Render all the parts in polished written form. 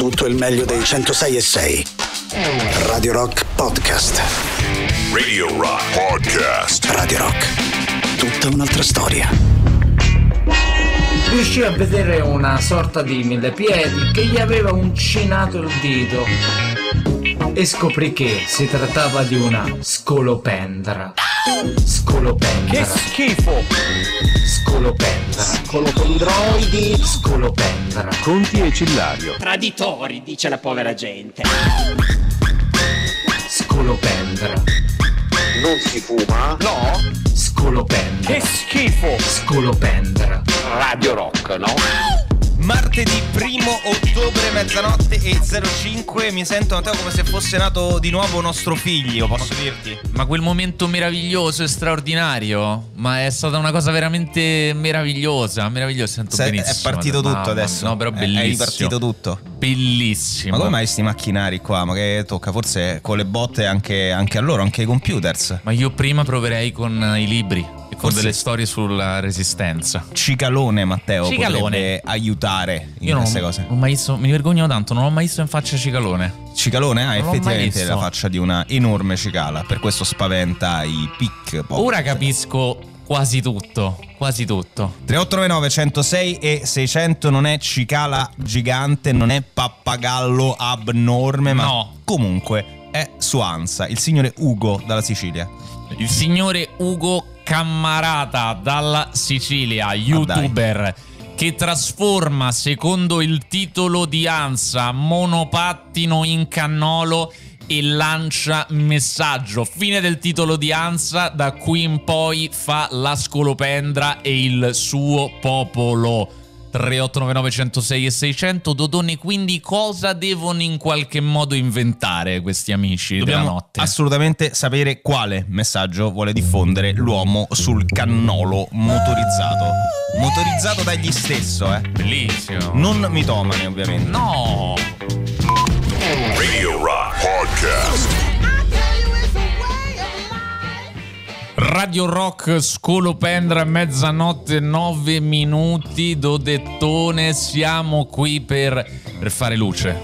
tutto il meglio dei 106.6. Radio Rock Podcast. Radio Rock Podcast. Radio Rock. Tutta un'altra storia. Riuscì a vedere una sorta di millepiedi che gli aveva uncinato il dito e scoprì che si trattava di una scolopendra. Scolopendra. Che schifo! Scolopendra. Scolopendroidi. Scolopendra. Conti e Cillario. Traditori, dice la povera gente. Scolopendra. Non si fuma? No. Scolopendra. Che schifo! Scolopendra. Radio Rock, no? Martedì 1 ottobre, mezzanotte e 05. Mi sento, Matteo, come se fosse nato di nuovo nostro figlio, posso dirti? Ma quel momento meraviglioso e straordinario, ma è stata una cosa veramente meravigliosa, sento benissimo. È partito tutto adesso. No, però bellissimo. È ripartito tutto. Bellissimo. Ma come mai sti macchinari qua? Ma che tocca forse con le botte anche a loro, anche ai computers? Ma io prima proverei con i libri e con Forse delle storie sulla resistenza. Cicalone, Matteo, Cicalone potrebbe aiutare in io queste non cose. ho mai visto, mi vergogno tanto, non ho mai visto in faccia Cicalone. Cicalone ha Non l'ho mai effettivamente visto. la faccia di una enorme cicala, per questo spaventa i pic. Ora capisco quasi tutto. 3899 106 e 600 non è cicala gigante, non è pappagallo abnorme, ma No. comunque è su ANSA, il signore Ugo dalla Sicilia. Il signore Ugo Cammarata dalla Sicilia, youtuber, che trasforma, secondo il titolo di ANSA, monopattino in cannolo e lancia messaggio. Fine del titolo di ANSA, da qui in poi fa la scolopendra e il suo popolo. 3899 106 e 600. Dodone, quindi cosa devono in qualche modo inventare questi amici della Dobbiamo notte? assolutamente sapere quale messaggio vuole diffondere l'uomo sul cannolo motorizzato dagli stesso, Bellissimo. non mitomane, ovviamente. No. Radio Rock Podcast. Radio Rock, scolopendra, mezzanotte, 9 minuti, Dodettone, siamo qui per fare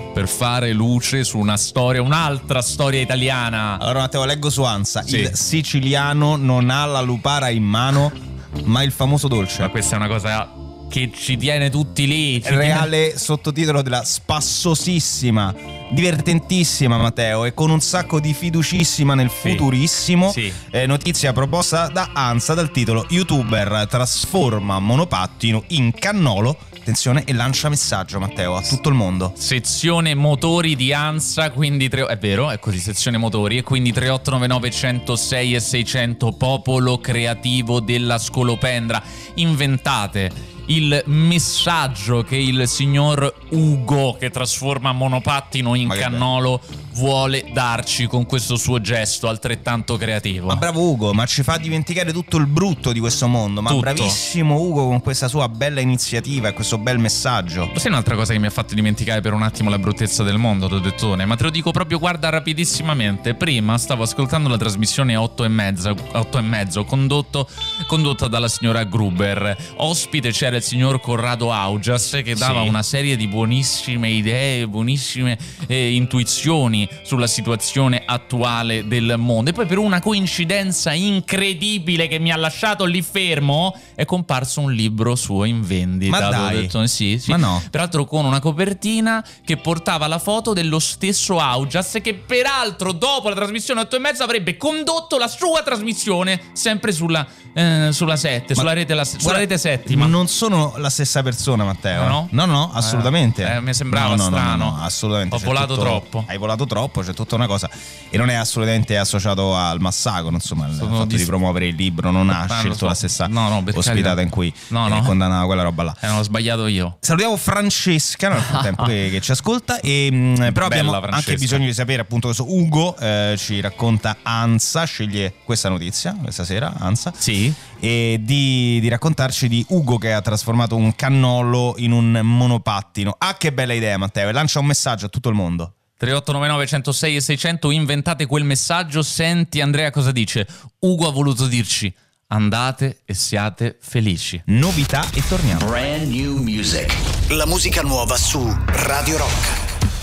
luce su una storia, un'altra storia italiana. Allora, Matteo, leggo su ANSA. Sì. Il siciliano non ha la lupara in mano, ma il famoso dolce. Ma questa è una cosa che ci tiene tutti lì. Reale sottotitolo della spassosissima, divertentissima, Matteo, e con un sacco di fiducissima nel futurissimo. Sì. Notizia proposta da ANSA dal titolo: youtuber trasforma monopattino in cannolo. Attenzione, e lancia messaggio, Matteo, a tutto il mondo. Sezione motori di ANSA, quindi è vero, è così, sezione motori, e quindi 3899 106 e 600, popolo creativo della scolopendra. Inventate il messaggio che il signor Ugo, che trasforma monopattino in cannolo, vuole darci con questo suo gesto altrettanto creativo. Ma bravo Ugo, ma ci fa dimenticare tutto il brutto di questo mondo. Ma Tutto. bravissimo Ugo con questa sua bella iniziativa e questo bel messaggio. Sai un'altra cosa che mi ha fatto dimenticare per un attimo la bruttezza del mondo, Dodettone? Ma te lo dico proprio, guarda, rapidissimamente. Prima stavo ascoltando la trasmissione 8 e mezzo, condotta dalla signora Gruber. Ospite c'era il signor Corrado Augias, che dava una serie di buonissime idee, buonissime intuizioni sulla situazione attuale del mondo. E poi, per una coincidenza incredibile che mi ha lasciato lì fermo, è comparso un libro suo in vendita. Ma dai. Detto, sì. Ma no. Peraltro con una copertina che portava la foto dello stesso Augias, che peraltro dopo la trasmissione 8 e mezzo avrebbe condotto la sua trasmissione sempre sulla 7, sulla rete settima. Non sono la stessa persona, Matteo. No? No, assolutamente. Mi sembrava strano. No, assolutamente. Ho volato troppo. Hai volato troppo, c'è tutta una cosa. E non è assolutamente associato al massacro, insomma, il fatto di promuovere il libro non ha scelto la stessa ospitata in cui condannava quella roba là. L'ho sbagliato io. Salutiamo Francesca nel frattempo che ci ascolta. Però abbiamo anche bisogno di sapere, appunto, questo Ugo ci racconta ANSA, sceglie questa notizia questa sera, ANSA. Sì. E di raccontarci di Ugo che ha trasformato un cannolo in un monopattino. Che bella idea, Matteo, e lancia un messaggio a tutto il mondo. 3899 106 e 600, inventate quel messaggio. Senti Andrea cosa dice. Ugo ha voluto dirci: andate e siate felici. Novità e torniamo. Brand new music. La musica nuova su Radio Rock.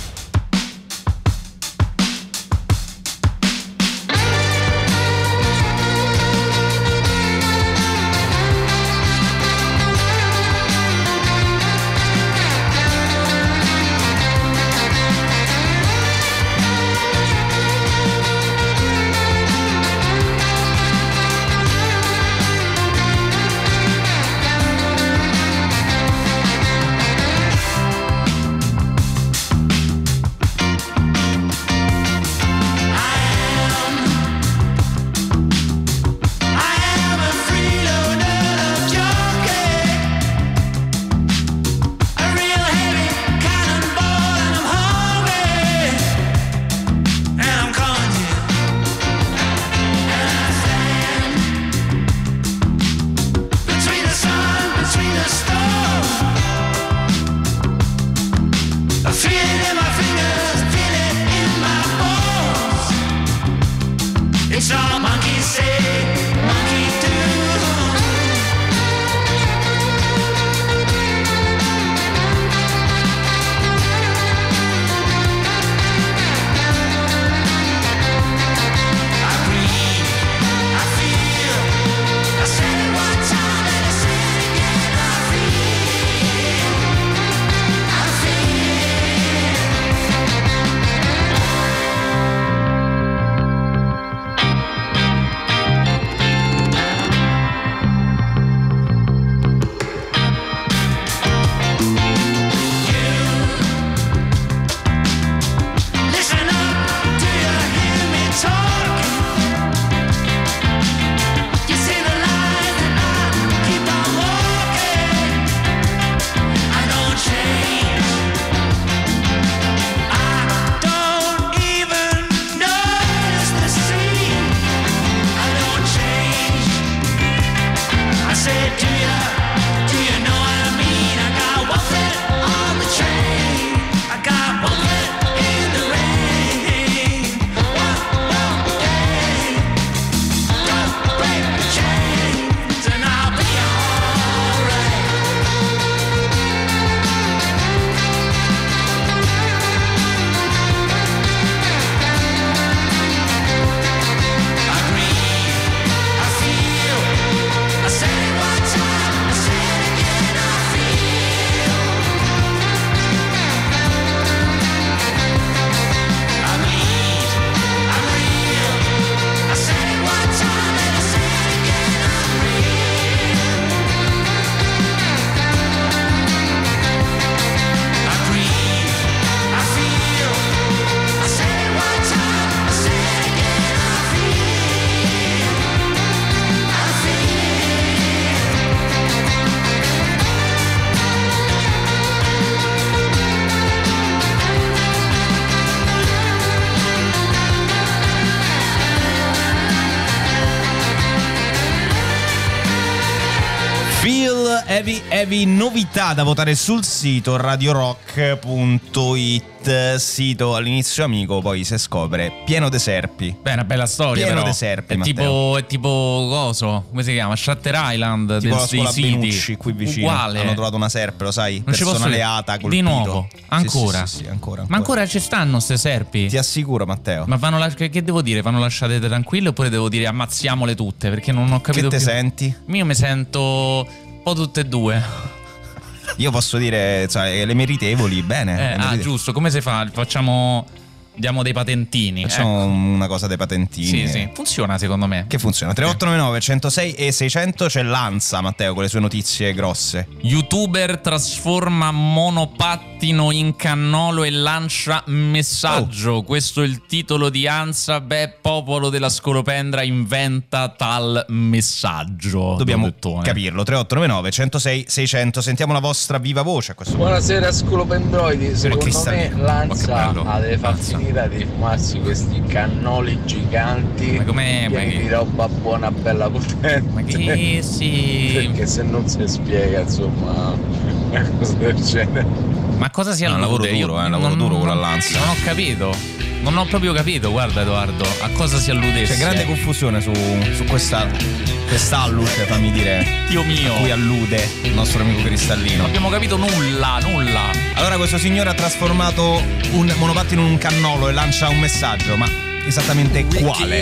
brevi novità da votare sul sito radiorock.it, sito all'inizio amico, poi si scopre pieno de serpi. Beh, una bella storia, pieno però. de serpi, è tipo coso, come si chiama? Shutter Island, tipo dei la scuola siti. Benucci qui vicino. Uguale. Hanno trovato una serpe, lo sai? Non ci posso Persona dire. leata, colpito. Di nuovo, ancora. Sì, ancora. Ma ancora ci stanno ste serpi? Ti assicuro, Matteo. Ma che devo dire? Vanno lasciate tranquille oppure devo dire ammazziamole tutte? Perché non ho capito Che te più. senti? Io mi sento un po' tutte e due. Io posso dire, cioè, le meritevoli, bene. Giusto, come si fa? Diamo dei patentini. Facciamo una cosa dei patentini. Sì, funziona secondo me. Che funziona? 3899 106 e 600 c'è Lanza, Matteo, con le sue notizie grosse. YouTuber trasforma monopattino in cannolo e lancia messaggio. Questo è il titolo di Ansa. Popolo della Scolopendra inventa tal messaggio. Dobbiamo capirlo. 3899 106 600. Sentiamo la vostra viva voce a questo punto. Buonasera Scolopendroidi. Secondo me Lanza ha deve far finire di fumarsi questi cannoli giganti pieni di roba buona, bella potente. Ma che sì. Perché se non si spiega, insomma, una cosa del genere. Ma cosa si allude? È un lavoro duro, un lavoro duro con la Lanza. Non ho capito. Non ho proprio capito, guarda Edoardo, a cosa si alludesse. C'è grande confusione su quest'alluce, fammi dire. Dio mio. A cui allude il nostro amico Cristallino. Non abbiamo capito nulla. Allora questo signore ha trasformato un monopattino in un cannolo e lancia un messaggio, ma esattamente quale?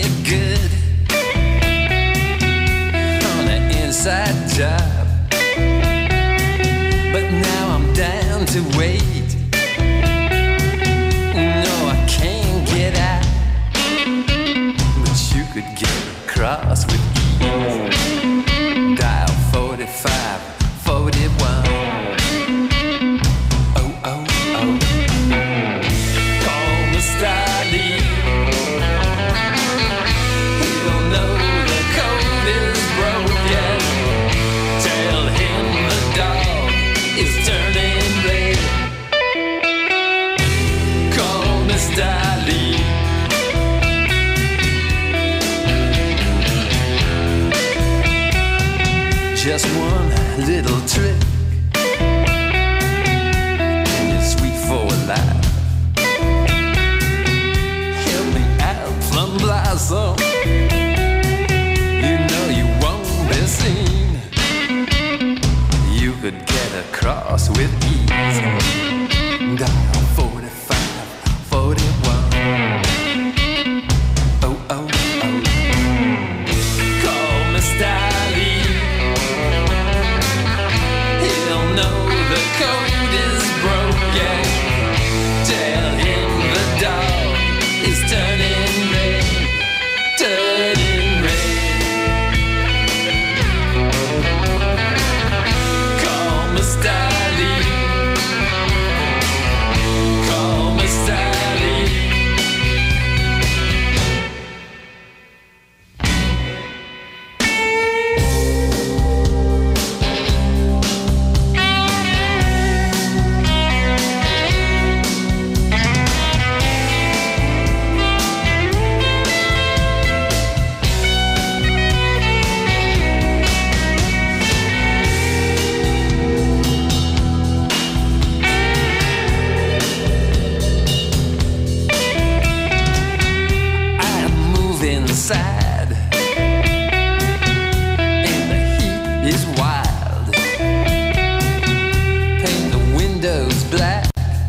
But now I'm down to wait. No, I can't get out, but you could get across with ease. Dial 45 41. Oh, oh, oh. Call Mr. Lee. He'll know the code is broken. Tell him the dog is turning red. Call Mr. Lee. Just one little trick, and you're sweet for life. Help me out, Plum Blossom. You know you won't be seen. You could get across with ease. Dial 45 41. Oh, oh, oh. Call Mr. Lee. He'll know the code is broken. Tell him the dog is turning red. Turning red. Call Mr. Lee. Call Mr. Lee. I'm moving sad, and the heat is wild. Paint the windows black,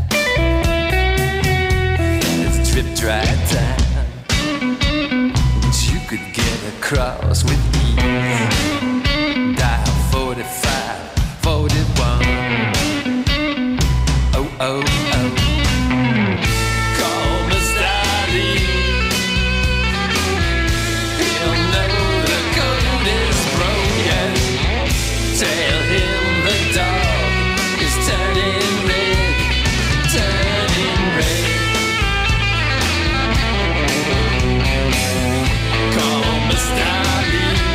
and it's drip dry time. But you could get across with ease. Dial 45 41. Oh, oh, oh. Call Mr. Lee. He'll know the code is broken. Tell him the dog is turning red. Turning red. Call Mr. Lee.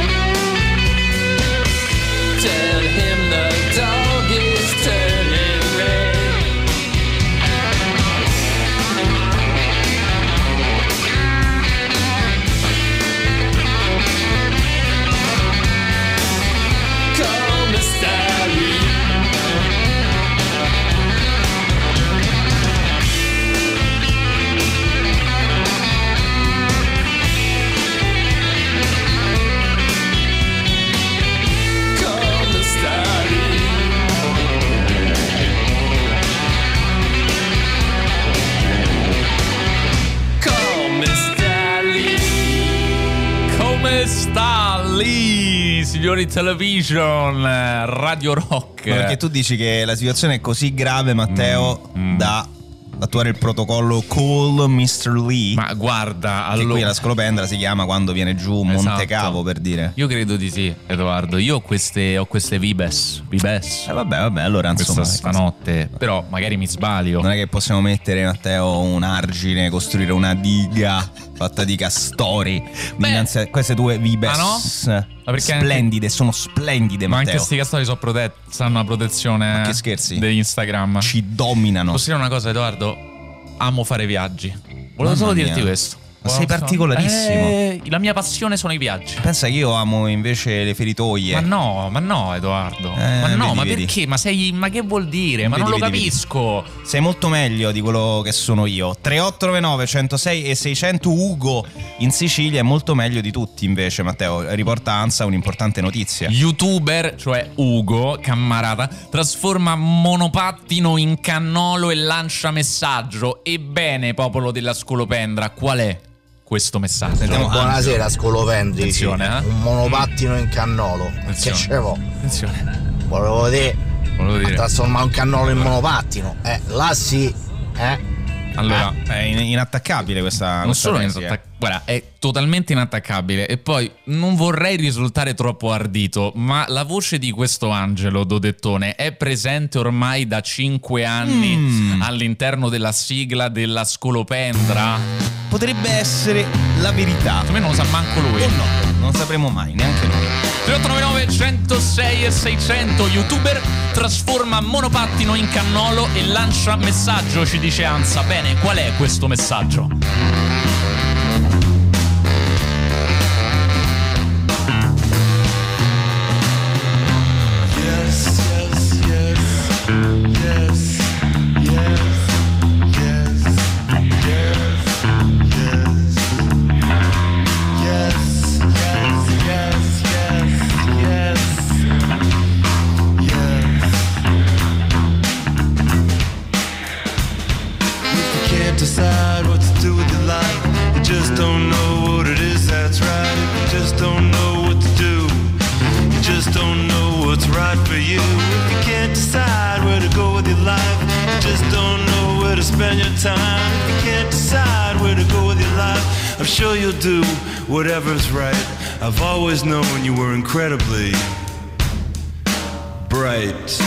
signori television, Radio Rock. Perché tu dici che la situazione è così grave, Matteo, da attuare il protocollo Call Mr. Lee. Ma guarda, che qui la scolopendra si chiama quando viene giù Monte Cavo, per dire. Io credo di sì, Edoardo. Io ho queste Vibes. Vabbè, allora insomma stanotte. Però magari mi sbaglio. Non è che possiamo mettere, Matteo, un argine, costruire una diga fatta di castori dinanzi a queste due Vibes. No? Splendide, anche... sono splendide, Matteo. Ma anche questi castori sanno una protezione. Ma che scherzi? Di Instagram. Ci dominano. Posso dire una cosa, Edoardo? Amo fare viaggi. Volevo solo dirti questo. Ma sei particolarissimo. La mia passione sono i viaggi. Pensa che io amo invece le feritoie. Ma no, Edoardo. Vedi. Perché? Ma che vuol dire? Ma non lo capisco. Sei molto meglio di quello che sono io. 3899 106 e 600. Ugo in Sicilia è molto meglio di tutti invece, Matteo. Riporta ANSA un'importante notizia. YouTuber, cioè Ugo Cammarata, trasforma monopattino in cannolo e lancia messaggio. Ebbene, popolo della Scolopendra, qual è questo messaggio? Buonasera, Scolovendri. Attenzione, un monopattino in cannolo. Attenzione. Che c'evo? Attenzione. Volevo dire trasformare un cannolo in monopattino. Là sì. Allora, è inattaccabile questa. Non solo guarda, è totalmente inattaccabile. E poi non vorrei risultare troppo ardito, ma la voce di questo Angelo Dodettone è presente ormai da 5 anni all'interno della sigla della Scolopendra. Potrebbe essere la verità. A me non lo sa manco lui. O no, non sapremo mai, neanche noi. 3899 106 e 600. YouTuber trasforma monopattino in cannolo e lancia messaggio, ci dice ANSA. Bene, qual è questo messaggio? Decide what to do with your life. You just don't know what it is that's right. You just don't know what to do. You just don't know what's right for you. If you can't decide where to go with your life, you just don't know where to spend your time. If you can't decide where to go with your life, I'm sure you'll do whatever's right. I've always known you were incredibly bright.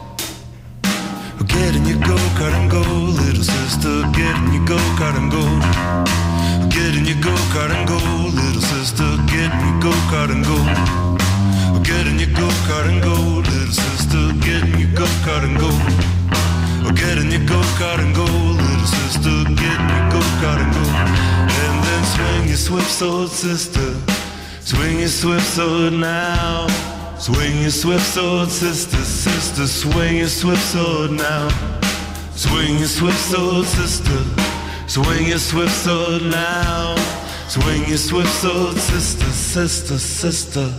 Get in your go-kart and go, little sister. Get in your go-kart and go. Get in your go-kart and go, little sister. Get in your go-kart and go. Get in your go-kart and go, little sister. Get in your go-kart and go. Get in your go-kart and go, little sister. Get in your go-kart and go. And then swing your swift sword, sister. Swing your swift sword now. Swing your swift sword, sister, sister, swing your swift sword now. Swing your swift sword, sister, swing your swift sword now. Swing your swift sword, sister, sister, sister.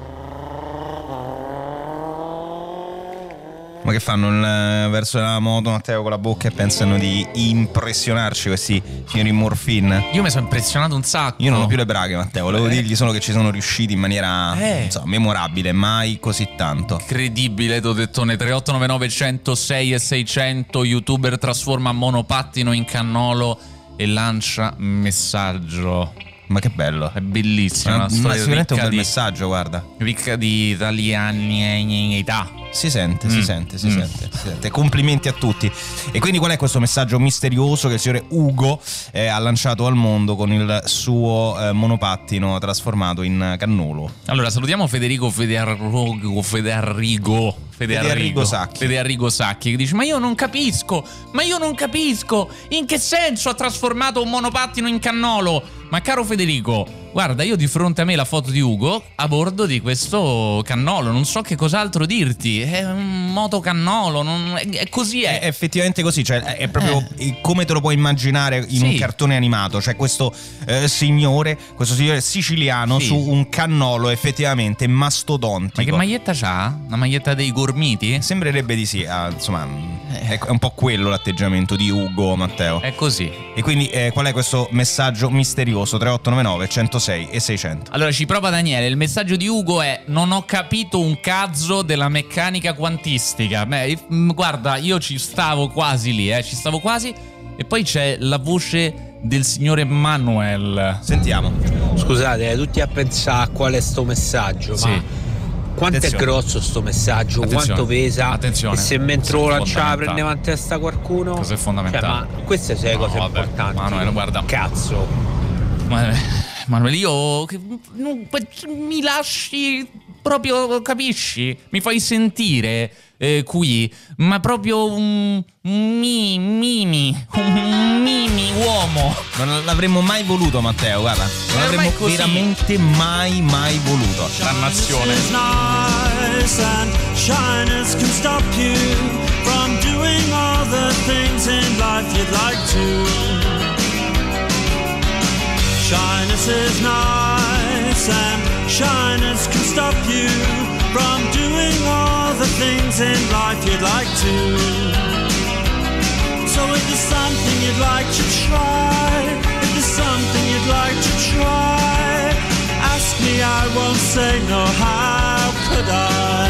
Ma che fanno verso la moto, Matteo, con la bocca e pensano di impressionarci questi signori Morfin? Io mi sono impressionato un sacco. Io non ho più le braghe, Matteo. Volevo dirgli solo che ci sono riusciti in maniera memorabile, mai così tanto. Incredibile, t'ho detto, 3899 106 e 600. YouTuber trasforma monopattino in cannolo e lancia messaggio. Ma che bello. È bellissima. Ma sicuramente un bel messaggio, guarda. Ricca di italianità. Si sente. Complimenti a tutti. E quindi qual è questo messaggio misterioso che il signore Ugo ha lanciato al mondo con il suo monopattino trasformato in cannolo? Allora salutiamo Federico Sacchi che dice: ma io non capisco in che senso ha trasformato un monopattino in cannolo. Ma caro Federico, guarda, io di fronte a me la foto di Ugo a bordo di questo cannolo, non so che cos'altro dirti. È un motocannolo, è così. È effettivamente così, cioè è proprio come te lo puoi immaginare in un cartone animato. Cioè questo signore siciliano su un cannolo effettivamente mastodontico. Ma che maglietta c'ha? Una maglietta dei Gormiti? Sembrerebbe di sì, insomma. È un po' quello l'atteggiamento di Ugo, Matteo. È così. E quindi qual è questo messaggio misterioso? 3899 106 e 600. Allora ci prova Daniele. Il messaggio di Ugo è: non ho capito un cazzo della meccanica quantistica. Beh, guarda, io ci stavo quasi lì, ci stavo quasi. E poi c'è la voce del signore Manuel. Sentiamo. Scusate, tutti a pensare a qual è sto messaggio, sì. ma quanto è grosso sto messaggio? Quanto pesa? Attenzione. E se mentre lo lanciava prendeva in testa qualcuno? Cosa è fondamentale? Cioè, ma queste sono le cose importanti. Manuel, guarda. Cazzo. Manuel, io mi lasci proprio, capisci? Mi fai sentire qui, ma proprio un mimi uomo. Non l'avremmo mai voluto, Matteo, guarda. Non l'avremmo veramente mai voluto. Dannazione. Shyness can stop you from doing all the things in life you'd like to. Shyness is nice and shyness can stop you from doing all the things in life you'd like to. So if there's something you'd like to try, if there's something you'd like to try, ask me, I won't say no, how could I?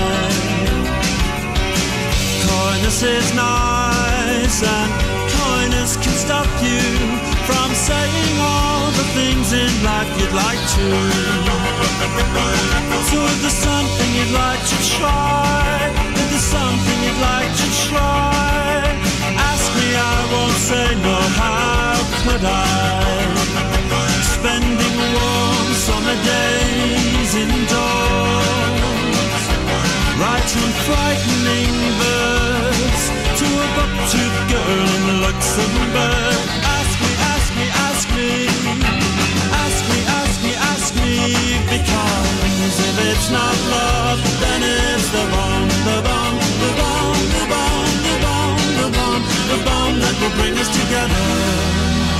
Coyness is nice and coyness can stop you from saying all the things in life you'd like to. So if there's something you'd like to try, if there's something you'd like to try, ask me, I won't say no, how could I? Spending warm summer days indoors, writing frightening verse to a buck-toothed girl in Luxembourg. Ask me, ask me, ask me, ask me, ask me, ask me, because if it's not love, then it's the bomb, the bomb, the bomb, the bomb, the bomb, the bomb, the bomb that will bring us together.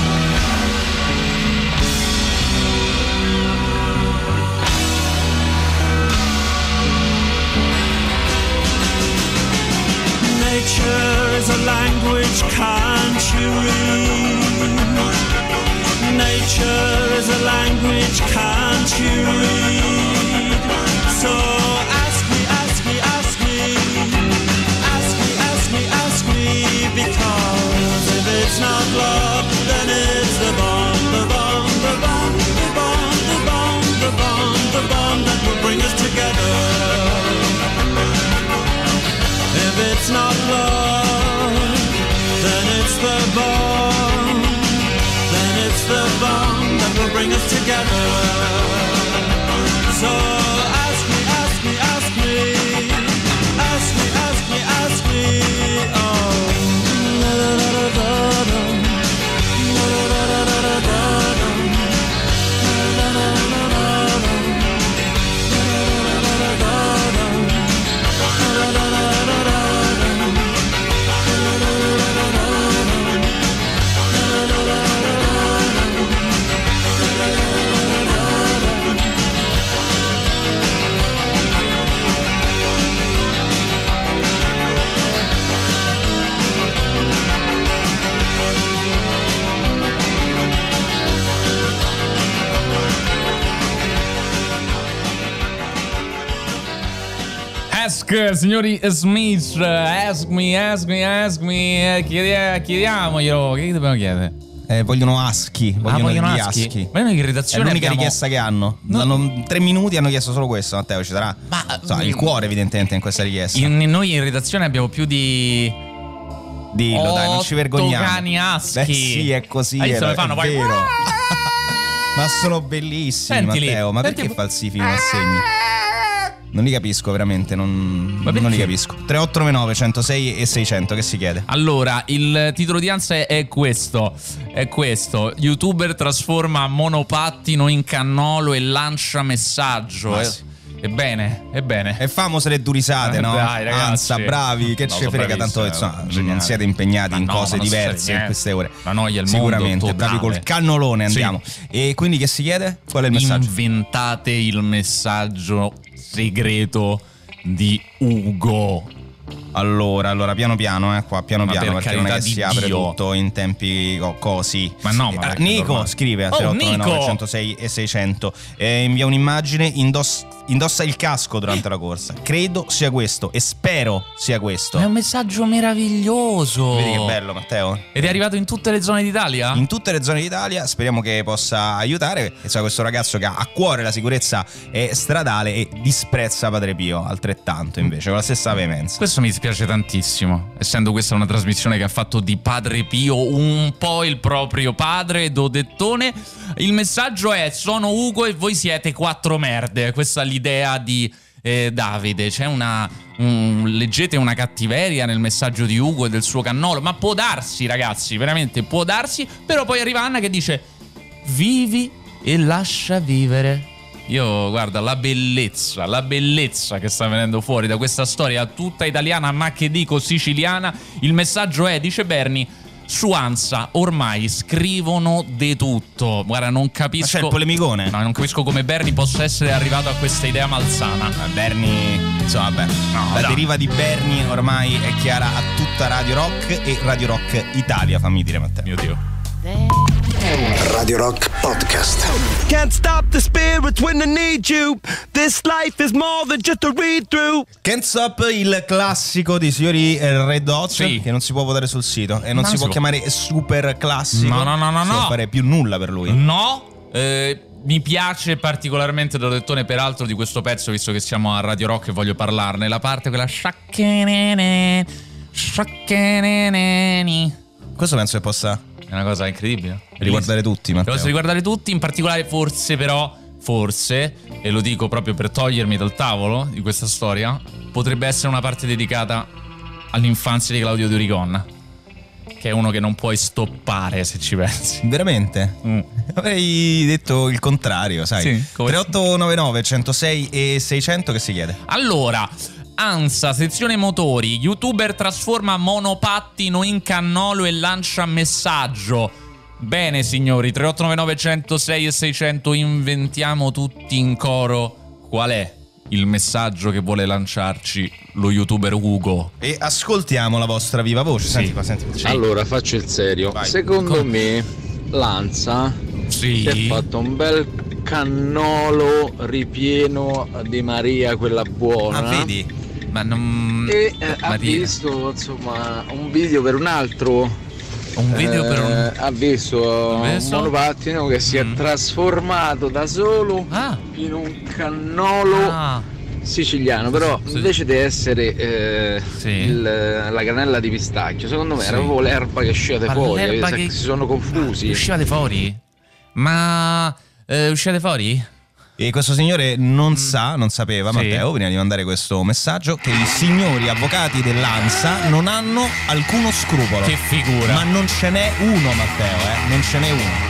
Nature is a language, can't you read? Nature is a language, can't you read? So ask me, ask me, ask me, ask me, ask me, ask me, because if it's not love, then it's the bomb, the bomb, the bomb, the bomb, the bomb, the bomb, the bomb that will bring us together. If it's not love, then it's the bomb, then it's the bomb that will bring us together. So ask me, ask me, ask me, ask me, ask me, ask me, oh. Signori Smith, ask me, chiediamoglielo. Che dobbiamo chiedere? Vogliono ASCII. Vogliono gli ASCII. Ma che irritazione. È l'unica richiesta che hanno. Hanno 3 minuti, hanno chiesto solo questo. Matteo, ci sarà il cuore evidentemente in questa richiesta. Noi in redazione abbiamo più di... Dillo, dai, non ci vergogniamo. Cani ASCII. Beh, sì, è così. È vero. Ma sono bellissimi. Sentili, Matteo. Ma perché falsifichi i assegni? Non li capisco veramente, non li capisco. 3899 106 e 600, che si chiede? Allora, il titolo di Anza è questo. YouTuber trasforma monopattino in cannolo e lancia messaggio. Sì. Ebbene. E famose le durisate, no? Dai, ragazzi. Anza, bravi, che ci frega, tanto non siete impegnati in cose diverse in queste ore. La noia è il sicuramente, mondo bravi col cannolone, andiamo. Sì. E quindi che si chiede? Qual è il messaggio? Inventate il messaggio segreto di Ugo. Allora, piano piano, qua piano Ma piano, per perché non è carità che si di apre Dio. tutto in tempi così. Ma no, ma Nico scrive a 389 106 e 600. Invia un'immagine, indossa il casco durante la corsa. Credo sia questo e spero sia questo. È un messaggio meraviglioso. Vedi che bello, Matteo? Ed è arrivato in tutte le zone d'Italia? In tutte le zone d'Italia, speriamo che possa aiutare. Questo ragazzo che ha a cuore la sicurezza stradale e disprezza Padre Pio altrettanto, invece, con la stessa veemenza. Questo mi dispiace tantissimo, essendo questa una trasmissione che ha fatto di Padre Pio un po' il proprio padre, Dodettone. Il messaggio è: sono Ugo e voi siete 4 merde. Questa è l'idea di Davide. C'è leggete una cattiveria nel messaggio di Ugo e del suo cannolo. Ma può darsi, ragazzi, veramente può darsi. Però poi arriva Anna che dice: vivi e lascia vivere. Io, guarda, la bellezza che sta venendo fuori da questa storia tutta italiana, ma che dico siciliana. Il messaggio è, dice Berni: su Ansa ormai scrivono di tutto. Guarda, non capisco. Ma c'è il polemicone? No, non capisco come Berni possa essere arrivato a questa idea malsana. Berni, insomma, vabbè. No, la deriva di Berni ormai è chiara a tutta Radio Rock e Radio Rock Italia, fammi dire, Matteo. Mio Dio. Radio Rock Podcast. Can't stop the spirit when I need you. This life is more than just a read through. Can't Stop, il classico dei signori Red Hot, sì, che non si può votare sul sito e non si può chiamare super classico. No. Non si può fare più nulla per lui. No. Mi piace particolarmente Dodettone, peraltro, di questo pezzo, visto che siamo a Radio Rock e voglio parlarne. La parte quella sciaccherene. Questo penso che possa è una cosa incredibile. riguardare tutti, Matteo. Posso riguardare tutti, in particolare forse, e lo dico proprio per togliermi dal tavolo di questa storia, potrebbe essere una parte dedicata all'infanzia di Claudio Durigon, che è uno che non puoi stoppare, se ci pensi. Veramente? Avrei detto il contrario, sai. Sì, 3899 106 e 600, che si chiede? Allora, Ansa, sezione motori, youtuber trasforma monopattino in cannolo e lancia messaggio. Bene signori, 3899 106 e 600, inventiamo tutti in coro qual è il messaggio che vuole lanciarci lo youtuber Ugo. E ascoltiamo la vostra viva voce. Sì. Senti. Sì. Allora faccio il serio. Vai. Secondo me Lanza si è fatto un bel cannolo ripieno di Maria, quella buona. Ah, vedi? Ma non... E ha visto, insomma, un video per un altro. Un video per un... Ha visto un monopattino che si è trasformato da solo in un cannolo siciliano. Però invece di essere la cannella di pistacchio, secondo me era proprio l'erba che usciva fuori. Si sono confusi. Uscivate fuori? Ma uscite fuori? E questo signore non sapeva, Matteo, prima di mandare questo messaggio, che i signori avvocati dell'ANSA non hanno alcuno scrupolo. Che figura. Ma non ce n'è uno, Matteo, non ce n'è uno.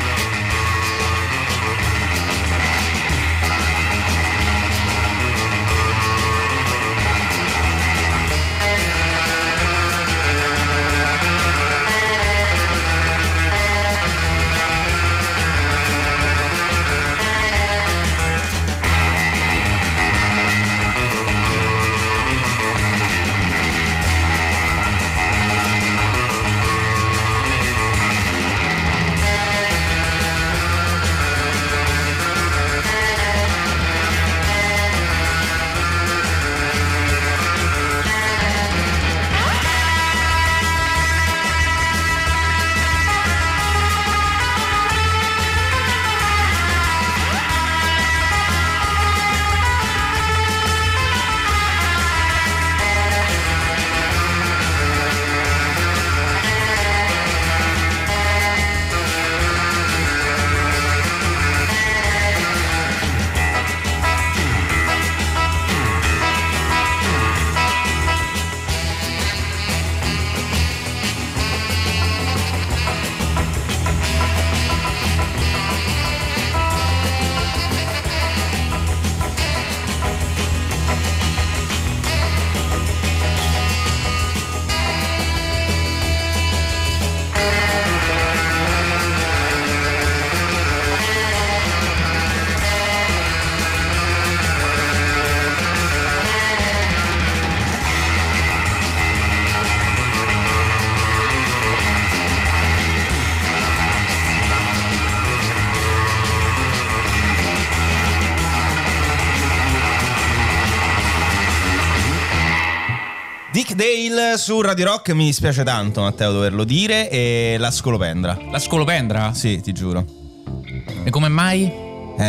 Dale su Radio Rock, mi dispiace tanto Matteo doverlo dire, e la scolopendra. La scolopendra? Sì, ti giuro. E come mai?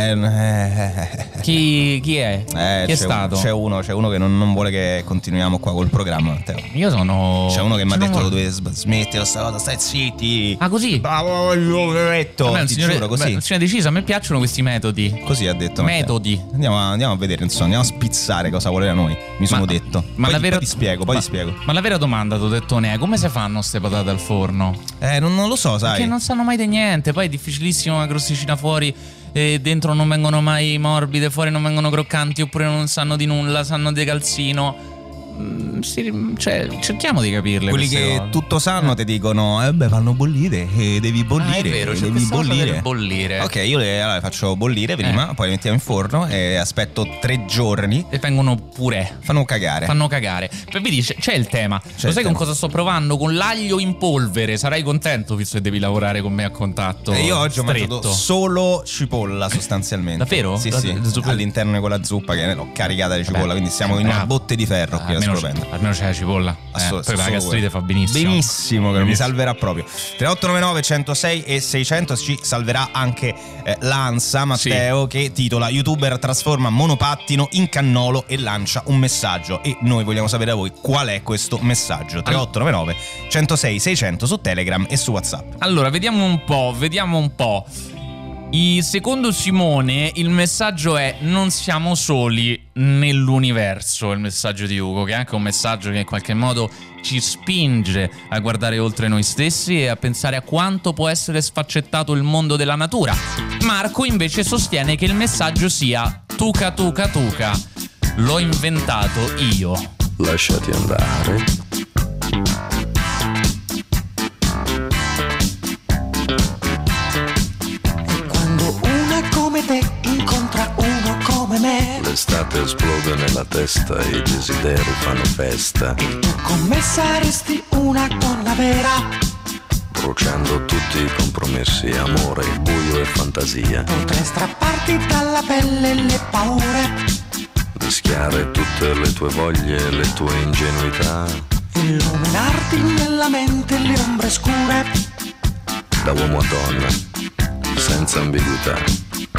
Chi è? Chi è stato? C'è uno che non vuole che continuiamo qua col programma, Matteo. Io sono... C'è uno che mi ha detto dove smetti questa cosa, stai zitti. Ah, così? Ti giuro, così. Sono deciso, a me piacciono questi metodi. Così ha detto metodi. Matteo. Andiamo a vedere, insomma, andiamo a spizzare cosa vuole da noi. Mi sono detto. Ma poi ti spiego. Ma la vera domanda, Todettone, è come si fanno ste patate al forno? Non lo so, sai. Perché non sanno mai di niente. Poi è difficilissimo una crosticina fuori e dentro non vengono mai morbide, fuori non vengono croccanti, oppure non sanno di nulla, sanno di calzino. Cioè, cerchiamo di capirle. Quelli che cose. tutto sanno ti dicono vanno bollite e devi bollire. È vero, c'è devi bollire. Ok, io le faccio bollire prima, poi le mettiamo in forno e aspetto 3 giorni. E vengono pure. Fanno cagare. Poi vedi, c'è il tema. Lo sai con cosa sto provando? Con l'aglio in polvere. Sarai contento visto che devi lavorare con me a contatto. Io oggi stretto. ho mangiato solo cipolla sostanzialmente. Davvero? Sì. All'interno con la zuppa che l'ho caricata di cipolla. Quindi siamo in una botte di ferro qui. Almeno c'è la cipolla. Poi la gastrite fa benissimo. Benissimo, che mi salverà proprio. 3899 106 e 600 ci salverà anche l'ANSA, Matteo, che titola "YouTuber trasforma monopattino in cannolo e lancia un messaggio". E noi vogliamo sapere da voi qual è questo messaggio. 3899 106 600 su Telegram e su WhatsApp. Allora, vediamo un po'. Secondo Simone il messaggio è: non siamo soli nell'universo. Il messaggio di Ugo, che è anche un messaggio che in qualche modo ci spinge a guardare oltre noi stessi e a pensare a quanto può essere sfaccettato il mondo della natura. Marco invece sostiene che il messaggio sia: tuca tuca tuca, l'ho inventato io. Lasciati andare. Incontra uno come me. L'estate esplode nella testa e i desideri fanno festa. E tu con me saresti una donna vera, bruciando tutti i compromessi, amore, buio e fantasia. Potrei strapparti dalla pelle le paure, mischiare tutte le tue voglie e le tue ingenuità, illuminarti nella mente le ombre scure, da uomo a donna, senza ambiguità.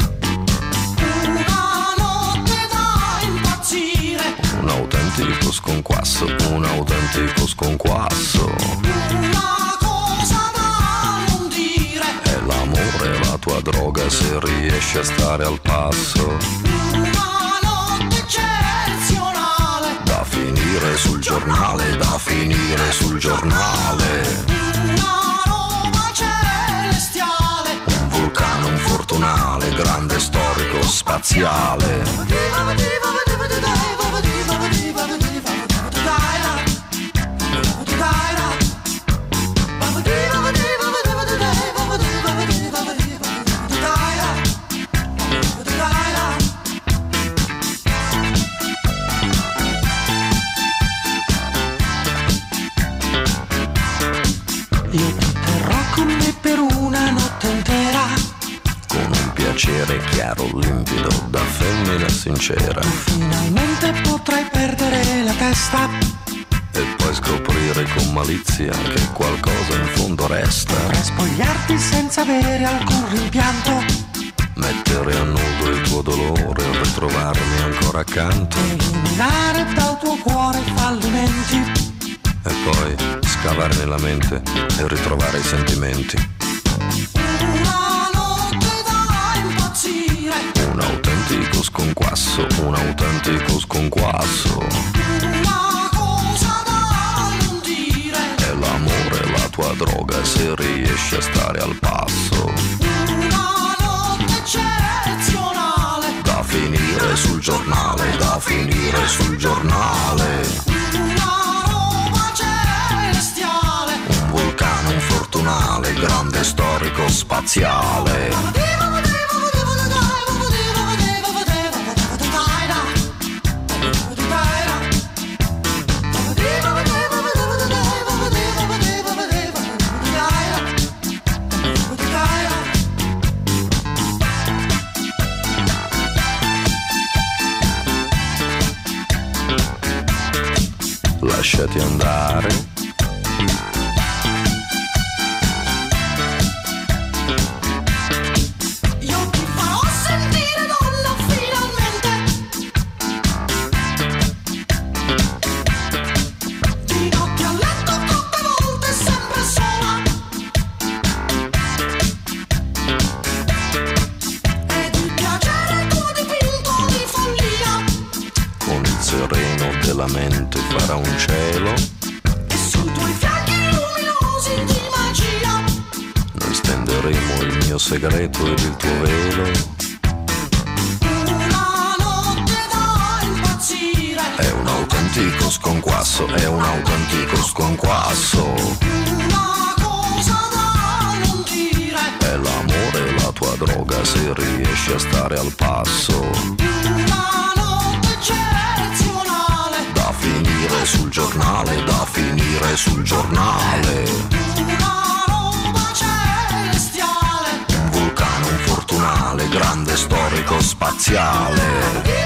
Un autentico sconquasso, un autentico sconquasso. Una cosa da non dire. È l'amore la tua droga se riesci a stare al passo. Una notte eccezionale, da finire sul giornale, da finire sul giornale. Una roba celestiale, un vulcano infortunale, grande storico spaziale. Io ti terrò con me per una notte intera, con un piacere chiaro, limpido, da femmina sincera. Tu finalmente potrai perdere la testa e poi scoprire con malizia che qualcosa in fondo resta. Potrai spogliarti senza avere alcun rimpianto, mettere a nudo il tuo dolore e ritrovarmi ancora accanto, eliminare dal tuo cuore i fallimenti e poi scavare nella mente e ritrovare i sentimenti. Una notte da impazzire, un autentico sconquasso, un autentico sconquasso. Una cosa da non dire. È l'amore la tua droga se riesci a stare al passo. Una notte eccezionale, da finire sul giornale, da finire sul giornale. Un vulcano infortunale, grande storico spaziale. lasciati andare. Io ti farò sentire donna finalmente. Di notte a letto tutte volte sempre sola. E di piacere tuo dipinto di follia. Con il sereno della mente farà un cielo. E sui tuoi fianchi luminosi di magia. Noi stenderemo il mio segreto ed il tuo velo. Una notte da impazzire. È un autentico sconquasso, è un autentico sconquasso. Una cosa da non dire. È l'amore la tua droga se riesci a stare al passo. Una notte eccezionale. Da finire sul giornale, da finire sul giornale. Una roba celestiale. Un vulcano infortunale, grande storico spaziale.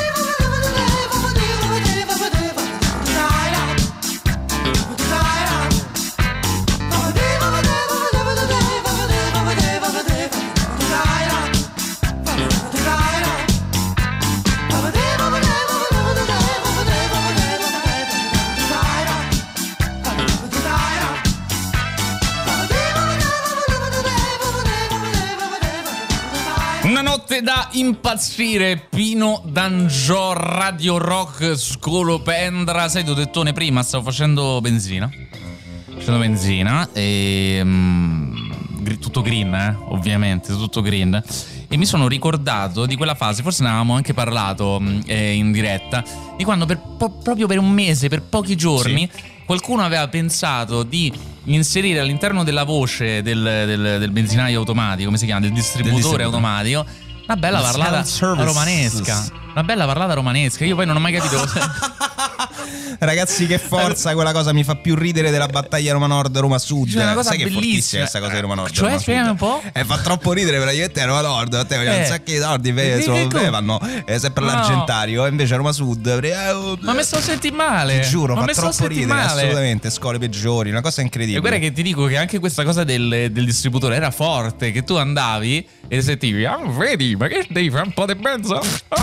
Una notte da impazzire, Pino D'Angio, Radio Rock, Scolopendra. Sai, t'ho dettone prima, stavo facendo benzina e tutto green, ovviamente, tutto green. E mi sono ricordato di quella fase, forse ne avevamo anche parlato in diretta, di quando proprio per un mese, per pochi giorni, sì, qualcuno aveva pensato di inserire all'interno della voce del benzinaio automatico, come si chiama, del distributore automatico, una bella parlata romanesca. Una bella parlata romanesca. Io poi non ho mai capito Ragazzi, che forza, quella cosa mi fa più ridere della battaglia Roma Nord Roma Sud. Cioè, una cosa sai che è fortissima questa cosa di Roma Nord, Roma Sud. Un po'? Fa troppo ridere, praticamente a Roma Nord a te un sacco di soldi vanno sempre all'Argentario, e invece a Roma Sud ma mi sto sentendo male. Ti giuro, fa troppo ridere, assolutamente. Scuole peggiori, una cosa incredibile. E guarda che ti dico che anche questa cosa del distributore era forte, che tu andavi e sentivi, vedi, ma che devi fare un po' di mezzo?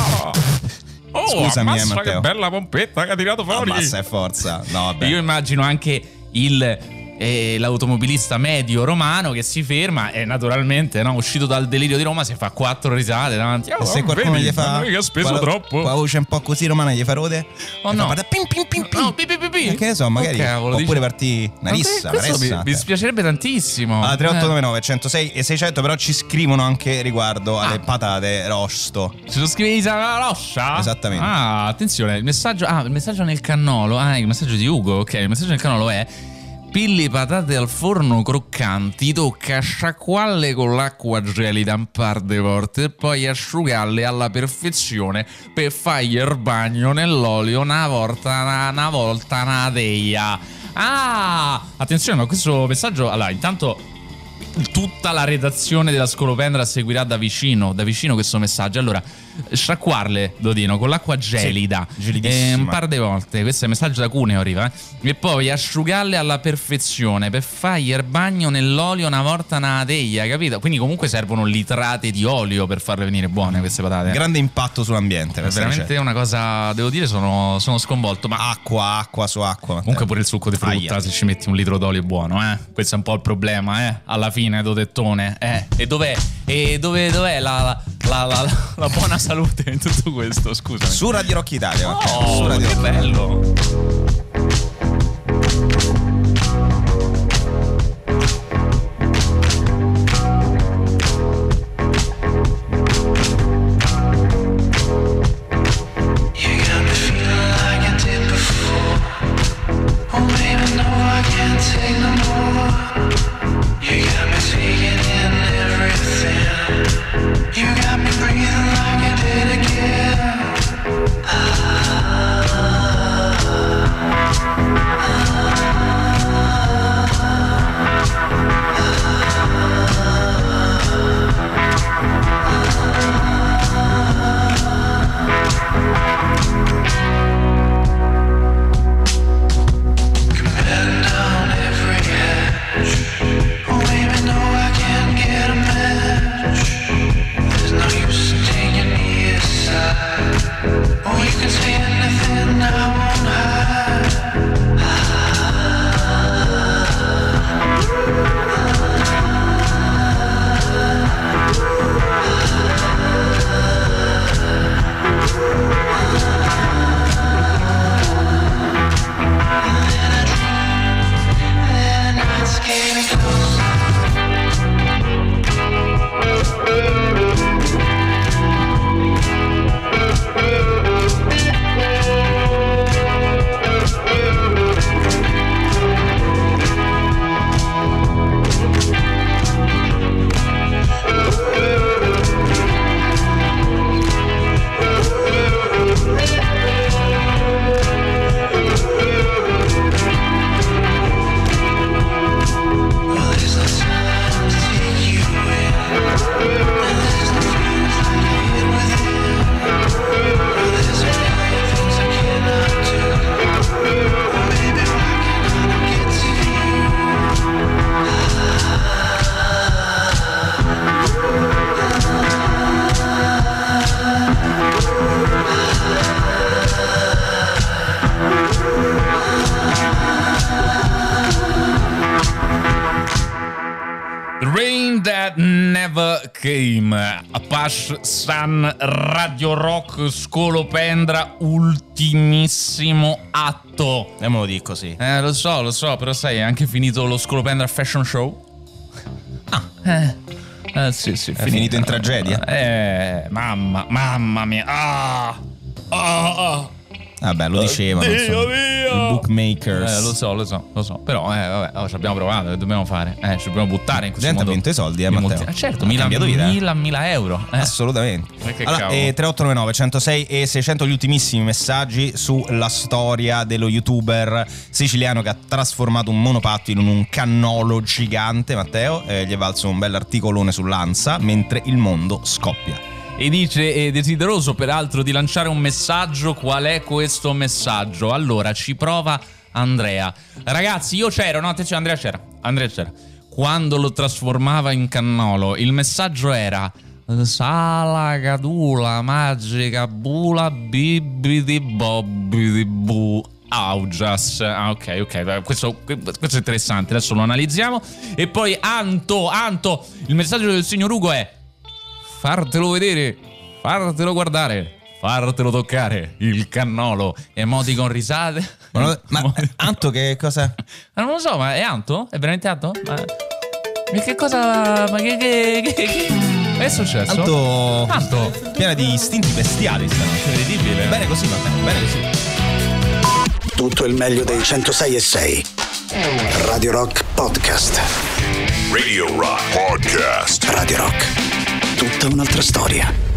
Oh, scusami, ammazza, Matteo, che bella pompetta che ha tirato fuori. Ammazza, è forza. No, vabbè. Io immagino anche l'automobilista medio romano che si ferma e naturalmente, no, uscito dal delirio di Roma, si fa 4 risate davanti. E se qualcuno gli fa che ha speso troppo, la voce un po' così romana, gli fa rode? Oh no, pim pim pim pim. No, pi. Che ne so, magari oppure partì una rissa. Mi dispiacerebbe tantissimo. 3899 106 e 600, però ci scrivono anche riguardo alle patate rosto. Ce lo scrive Isabella Roscia? Esattamente. Attenzione, il messaggio nel cannolo. Il messaggio di Ugo, ok. Il messaggio nel cannolo è: pilli patate al forno croccanti, tocca sciacquarle con l'acqua gelida un par di volte e poi asciugarle alla perfezione per fargli il bagno nell'olio una volta teia. Attenzione, ma questo messaggio, allora, intanto tutta la redazione della Scolopendra seguirà da vicino questo messaggio. Allora, sciacquarle, Dodino, con l'acqua gelida, un par di volte. Questo è il messaggio da Cuneo, arriva, e poi asciugarle alla perfezione per fargli il bagno nell'olio una volta una teglia, capito? Quindi comunque servono litrate di olio per farle venire buone queste patate. Grande impatto sull'ambiente, è veramente una cosa, devo dire, sono sconvolto. Ma acqua su acqua, Matteo. Comunque pure il succo di frutta, se ci metti un litro d'olio è buono, questo è un po' il problema, alla fine, Dodettone, e dov'è la buona salute in tutto questo, scusami? Su Radio Rock Italia. Su Radio che bello. You got me breathing like I did again. One That Never Came, Apache Sun, Radio Rock, Scolopendra, ultimissimo atto. Me lo dico così. Lo so, però sai, è anche finito lo Scolopendra Fashion Show? Sì, è finito in tragedia? Mamma mia. Vabbè, lo dicevano, i bookmakers. Lo so. Però vabbè, ci abbiamo provato, che dobbiamo fare? Ci dobbiamo buttare in questo modo. Ha vinto i soldi, Matteo. Certo, 1000 euro. Assolutamente. Allora, 3899 106 e 600 gli ultimissimi messaggi sulla storia dello youtuber siciliano che ha trasformato un monopattino in un cannolo gigante, Matteo. Gli è valso un bell'articolone sull'Ansa, mentre il mondo scoppia. E dice, è desideroso peraltro di lanciare un messaggio. Qual è questo messaggio? Allora, ci prova Andrea. Ragazzi, io c'ero, no? Attenzione, Andrea c'era. Quando lo trasformava in cannolo, il messaggio era: Sala cadula magica bula bibidi bobbidi bu augias. Ok, questo è interessante, adesso lo analizziamo. E poi Anto, il messaggio del signor Ugo è: fartelo vedere, fartelo guardare, fartelo toccare, il cannolo. Emoticon risate. Ma Anto che cosa? Non lo so, ma è Anto? È veramente Anto? Ma che cosa? Ma che è successo? Anto piena di istinti bestiali stanotte. Incredibile. Bene così, Matteo, bene così. Tutto il meglio dei 106.6 Radio Rock Podcast. Radio Rock Podcast. Radio Rock, tutta un'altra storia.